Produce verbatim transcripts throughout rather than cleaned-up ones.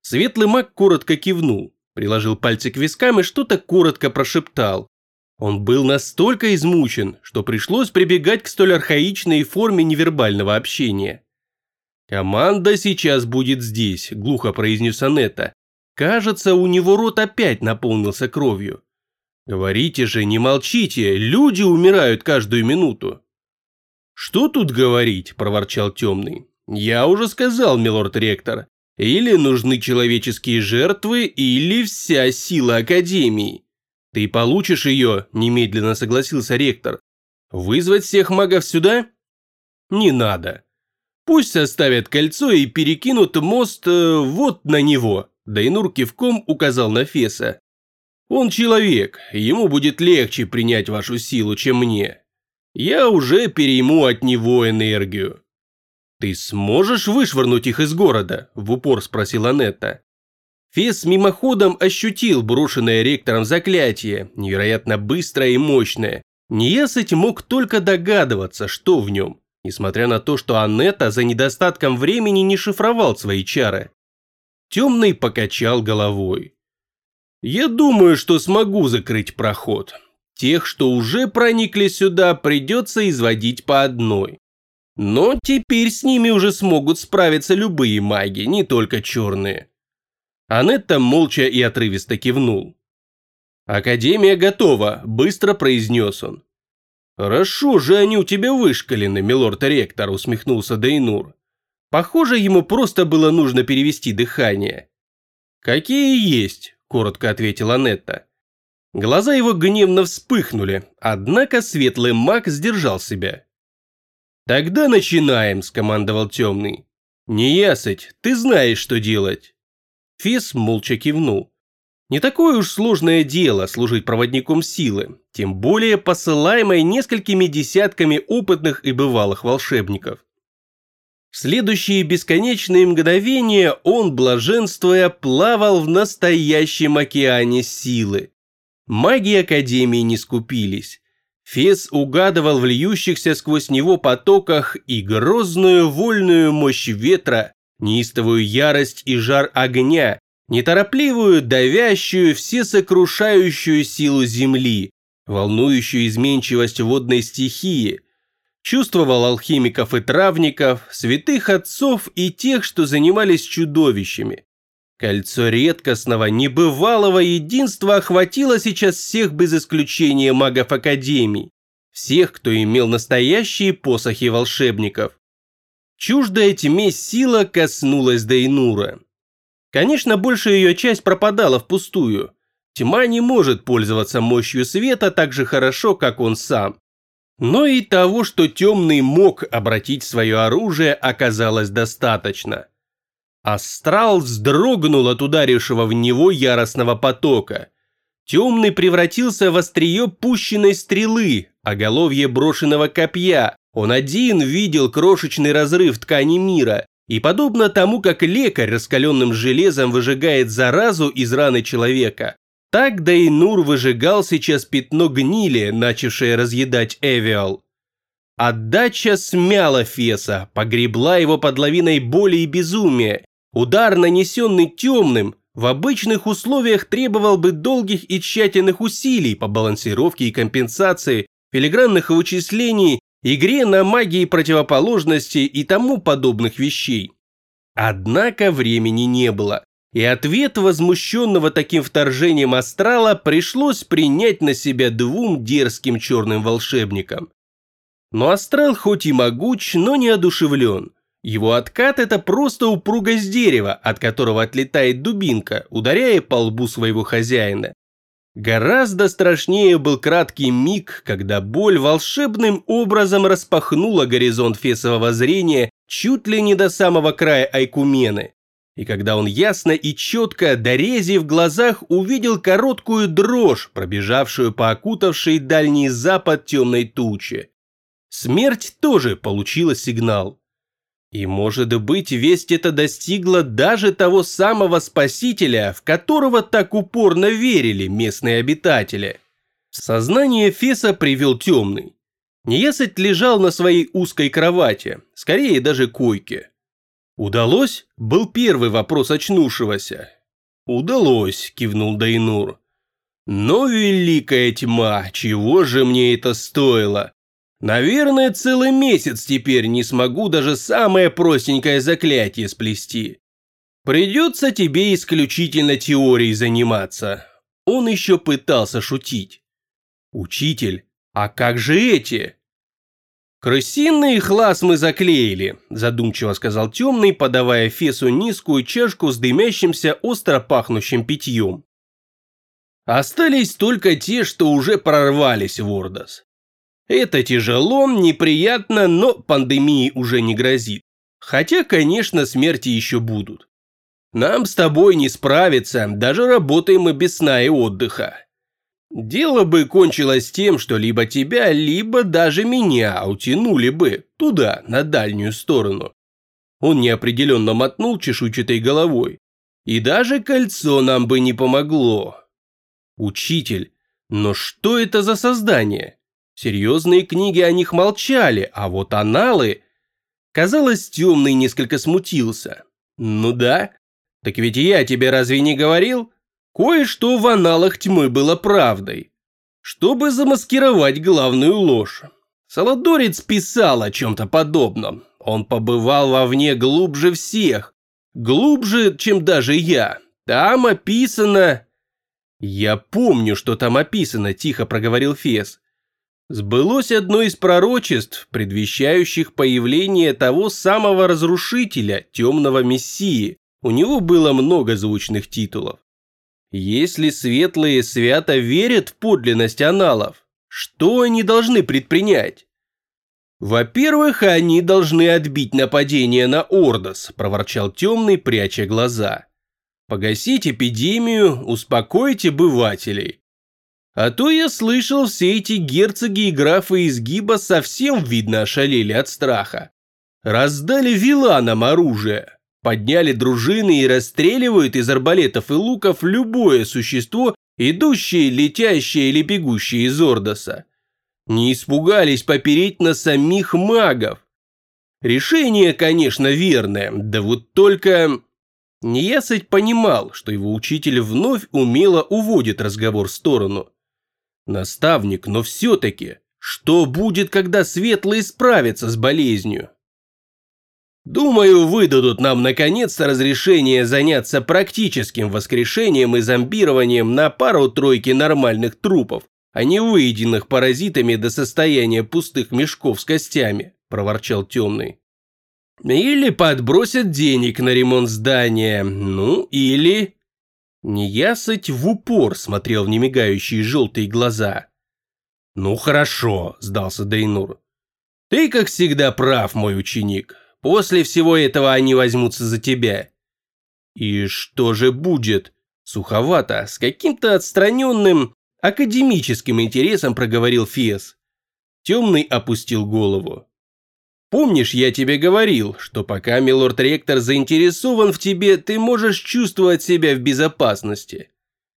Светлый маг коротко кивнул, приложил пальцы к вискам и что-то коротко прошептал. Он был настолько измучен, что пришлось прибегать к столь архаичной форме невербального общения. «Команда сейчас будет здесь», – глухо произнес Анетта. «Кажется, у него рот опять наполнился кровью. Говорите же, не молчите, люди умирают каждую минуту». «Что тут говорить?» – проворчал Темный. «Я уже сказал, милорд-ректор, или нужны человеческие жертвы, или вся сила Академии». «Ты получишь ее», – немедленно согласился ректор. «Вызвать всех магов сюда?» «Не надо. Пусть составят кольцо и перекинут мост э, вот на него», – Дейнур кивком указал на Феса. «Он человек, ему будет легче принять вашу силу, чем мне. Я уже перейму от него энергию». «Ты сможешь вышвырнуть их из города?» – в упор спросил Анетта. Фес мимоходом ощутил брошенное ректором заклятие, невероятно быстрое и мощное. Неясыть мог только догадываться, что в нем, несмотря на то, что Анетта за недостатком времени не шифровал свои чары. Темный покачал головой. «Я думаю, что смогу закрыть проход. Тех, что уже проникли сюда, придется изводить по одной. Но теперь с ними уже смогут справиться любые маги, не только черные». Анетта молча и отрывисто кивнул. «Академия готова», – быстро произнес он. «Хорошо же они у тебя вышкалены, милорд-ректор», – усмехнулся Дейнур. Похоже, ему просто было нужно перевести дыхание. «Какие есть», – коротко ответила Анетта. Глаза его гневно вспыхнули, однако светлый маг сдержал себя. «Тогда начинаем», – скомандовал Темный. «Неясыть, ты знаешь, что делать». Фес молча кивнул. Не такое уж сложное дело служить проводником силы, тем более посылаемой несколькими десятками опытных и бывалых волшебников. В следующие бесконечные мгновения он, блаженствуя, плавал в настоящем океане силы. Маги Академии не скупились. Фес угадывал в льющихся сквозь него потоках и грозную вольную мощь ветра, неистовую ярость и жар огня, неторопливую, давящую, всесокрушающую силу земли, волнующую изменчивость водной стихии. Чувствовал алхимиков и травников, святых отцов и тех, что занимались чудовищами. Кольцо редкостного, небывалого единства охватило сейчас всех без исключения магов Академии, всех, кто имел настоящие посохи волшебников. Чуждая тьме сила коснулась Дейнура. Конечно, большая ее часть пропадала впустую. Тьма не может пользоваться мощью света так же хорошо, как он сам. Но и того, что Темный мог обратить свое оружие, оказалось достаточно. Астрал вздрогнул от ударившего в него яростного потока. Темный превратился в острие пущенной стрелы, оголовье брошенного копья. Он один видел крошечный разрыв ткани мира, и подобно тому, как лекарь раскаленным железом выжигает заразу из раны человека, так Дейнур выжигал сейчас пятно гнили, начавшее разъедать Эвиал. Отдача смяла Феса, погребла его под лавиной боли и безумия. Удар, нанесенный Темным, в обычных условиях требовал бы долгих и тщательных усилий по балансировке и компенсации, филигранных вычислений, игре на магии противоположности и тому подобных вещей. Однако времени не было, и ответ возмущенного таким вторжением астрала пришлось принять на себя двум дерзким черным волшебникам. Но астрал хоть и могуч, но не одушевлен. Его откат – это просто упругость дерева, от которого отлетает дубинка, ударяя по лбу своего хозяина. Гораздо страшнее был краткий миг, когда боль волшебным образом распахнула горизонт фесового зрения чуть ли не до самого края Айкумены. И когда он ясно и четко, до рези в глазах, увидел короткую дрожь, пробежавшую по окутавшей дальний запад темной тучи. Смерть тоже получила сигнал. И, может быть, весть эта достигла даже того самого спасителя, в которого так упорно верили местные обитатели. Сознание Феса привел Темный. Неясыть лежал на своей узкой кровати, скорее даже койке. «Удалось?» – был первый вопрос очнувшегося. «Удалось», – кивнул Дейнур. «Но великая тьма, чего же мне это стоило? Наверное, целый месяц теперь не смогу даже самое простенькое заклятие сплести. Придется тебе исключительно теорией заниматься». Он еще пытался шутить. «Учитель, а как же эти?» «Крысиный хлас мы заклеили», – задумчиво сказал Темный, подавая Фесу низкую чашку с дымящимся остро пахнущим питьем. «Остались только те, что уже прорвались в Ордос. Это тяжело, неприятно, но пандемии уже не грозит. Хотя, конечно, смерти еще будут. Нам с тобой не справиться, даже работаем мы без сна и отдыха. Дело бы кончилось тем, что либо тебя, либо даже меня утянули бы туда, на дальнюю сторону». Он неопределенно мотнул чешуйчатой головой. «И даже кольцо нам бы не помогло». «Учитель, но что это за создание? Серьезные книги о них молчали, а вот аналы...» Казалось, Темный несколько смутился. «Ну да, так ведь я тебе разве не говорил? Кое-что в аналах тьмы было правдой. Чтобы замаскировать главную ложь. Саладорец писал о чем-то подобном. Он побывал вовне глубже всех. Глубже, чем даже я. Там описано...» «Я помню, что там описано», – тихо проговорил Фес. «Сбылось одно из пророчеств, предвещающих появление того самого разрушителя, темного мессии. У него было много звучных титулов. Если светлые свято верят в подлинность аналов, что они должны предпринять?» «Во-первых, они должны отбить нападение на Ордос», – проворчал Темный, пряча глаза. «Погасить эпидемию, успокоить обывателей. А то я слышал, все эти герцоги и графы из Гиба совсем, видно, ошалели от страха. Раздали виланам оружие, подняли дружины и расстреливают из арбалетов и луков любое существо, идущее, летящее или бегущее из Ордоса. Не испугались попереть на самих магов. Решение, конечно, верное, да вот только...» Неясыть понимал, что его учитель вновь умело уводит разговор в сторону. «Наставник, но все-таки, что будет, когда светлые справятся с болезнью?» «Думаю, выдадут нам наконец-то разрешение заняться практическим воскрешением и зомбированием на пару-тройки нормальных трупов, а не выеденных паразитами до состояния пустых мешков с костями», – проворчал Темный. «Или подбросят денег на ремонт здания, ну или...» Неясыть в упор смотрел в немигающие желтые глаза. «Ну хорошо», – сдался Дейнур. «Ты, как всегда, прав, мой ученик. После всего этого они возьмутся за тебя». «И что же будет?» – суховато, с каким-то отстраненным академическим интересом проговорил Фес. Темный опустил голову. «Помнишь, я тебе говорил, что пока милорд-ректор заинтересован в тебе, ты можешь чувствовать себя в безопасности?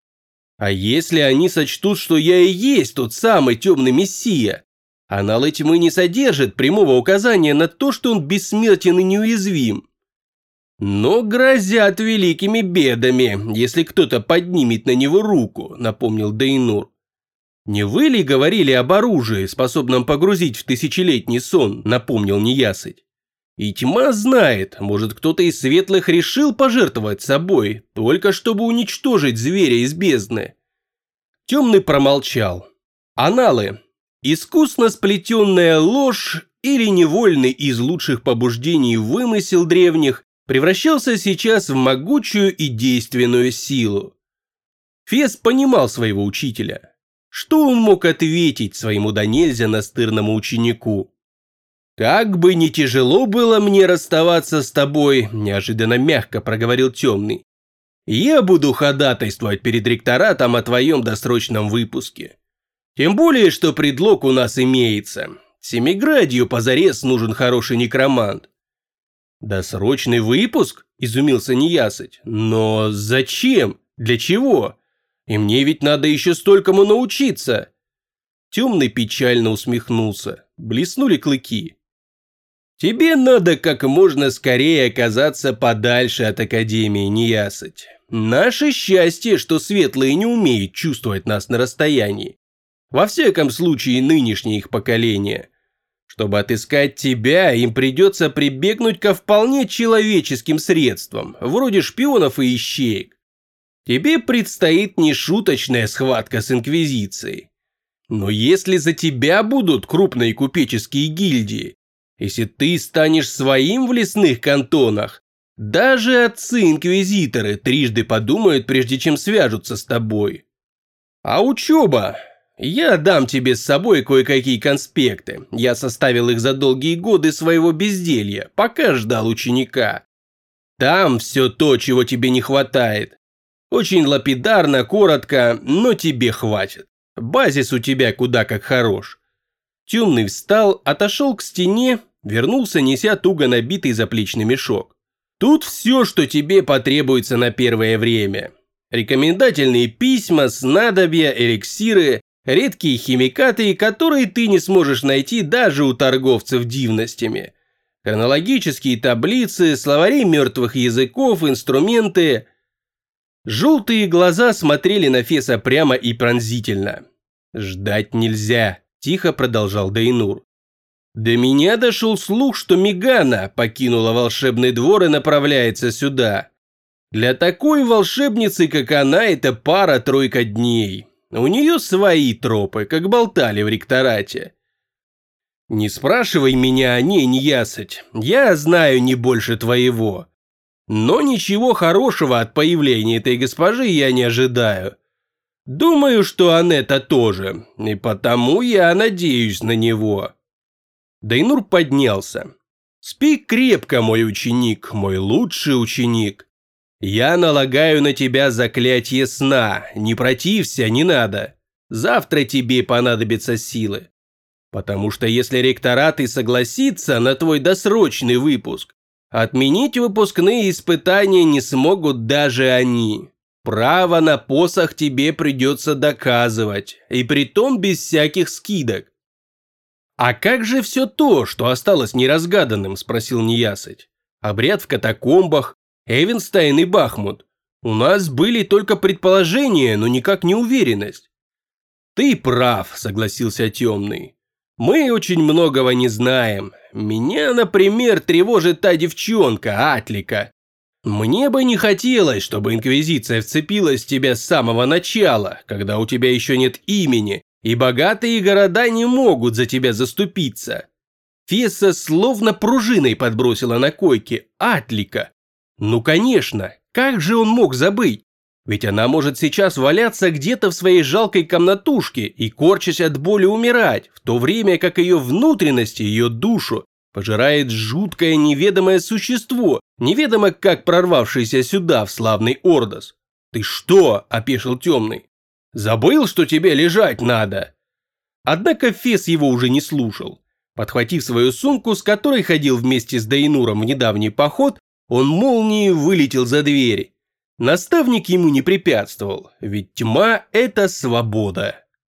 А если они сочтут, что я и есть тот самый темный мессия? Аналы тьмы не содержат прямого указания на то, что он бессмертен и неуязвим. Но грозят великими бедами, если кто-то поднимет на него руку», – напомнил Дейнур. «Не вы ли говорили об оружии, способном погрузить в тысячелетний сон?» – напомнил Неясыть. «И тьма знает, может, кто-то из светлых решил пожертвовать собой, только чтобы уничтожить зверя из бездны». Темный промолчал. Аналы. Искусно сплетенная ложь или невольный из лучших побуждений вымысел древних превращался сейчас в могучую и действенную силу. Фес понимал своего учителя. Что он мог ответить своему да нельзя настырному ученику? «Как бы ни тяжело было мне расставаться с тобой», – неожиданно мягко проговорил Темный, – «я буду ходатайствовать перед ректоратом о твоем досрочном выпуске. Тем более, что предлог у нас имеется. Семиградию позарез нужен хороший некромант». «Досрочный выпуск?» – изумился Неясыть. «Но зачем? Для чего? И мне ведь надо еще столькому научиться». Темный печально усмехнулся. Блеснули клыки. Тебе надо как можно скорее оказаться подальше от Академии, неясыть. Наше счастье, что светлые не умеют чувствовать нас на расстоянии. Во всяком случае, нынешнее их поколение. Чтобы отыскать тебя, им придется прибегнуть ко вполне человеческим средствам, вроде шпионов и ищеек. Тебе предстоит нешуточная схватка с Инквизицией. Но если за тебя будут крупные купеческие гильдии, если ты станешь своим в лесных кантонах, даже отцы-инквизиторы трижды подумают, прежде чем свяжутся с тобой. А учеба? Я дам тебе с собой кое-какие конспекты. Я составил их за долгие годы своего безделья, пока ждал ученика. Там все то, чего тебе не хватает. Очень лапидарно, коротко, но тебе хватит. Базис у тебя куда как хорош. Темный встал, отошел к стене, вернулся, неся туго набитый заплечный мешок. Тут все, что тебе потребуется на первое время. Рекомендательные письма, снадобья, эликсиры, редкие химикаты, которые ты не сможешь найти даже у торговцев дивностями. Хронологические таблицы, словари мертвых языков, инструменты. Желтые глаза смотрели на Феса прямо и пронзительно. «Ждать нельзя», – тихо продолжал Дейнур. «До меня дошел слух, что Мегана покинула волшебный двор и направляется сюда. Для такой волшебницы, как она, это пара-тройка дней. У нее свои тропы, как болтали в ректорате. Не спрашивай меня о ней, неясыть, я знаю не больше твоего. Но ничего хорошего от появления этой госпожи я не ожидаю. Думаю, что Анетта тоже, и потому я надеюсь на него». Дейнур поднялся. «Спи крепко, мой ученик, мой лучший ученик. Я налагаю на тебя заклятие сна, не протився, не надо. Завтра тебе понадобятся силы. Потому что если ректорат и согласится на твой досрочный выпуск, отменить выпускные испытания не смогут даже они. Право на посох тебе придется доказывать, и притом без всяких скидок». «А как же все то, что осталось неразгаданным?» – спросил неясыть. «Обряд в катакомбах, Эвенстайн и Бахмут. У нас были только предположения, но никак не уверенность». «Ты прав», – согласился Темный. «Мы очень многого не знаем. Меня, например, тревожит та девчонка, Атлика. Мне бы не хотелось, чтобы Инквизиция вцепилась в тебя с самого начала, когда у тебя еще нет имени, и богатые города не могут за тебя заступиться». Фесса словно пружиной подбросила на койке. Атлика. Ну конечно, как же он мог забыть? Ведь она может сейчас валяться где-то в своей жалкой комнатушке и, корчась от боли, умирать, в то время как ее внутренности, ее душу пожирает жуткое неведомое существо, неведомо как прорвавшееся сюда, в славный Ордос. «Ты что?» – опешил Темный. «Забыл, что тебе лежать надо?» Однако Фес его уже не слушал. Подхватив свою сумку, с которой ходил вместе с Дейнуром в недавний поход, он молнией вылетел за дверь. Наставник ему не препятствовал, ведь тьма – это свобода.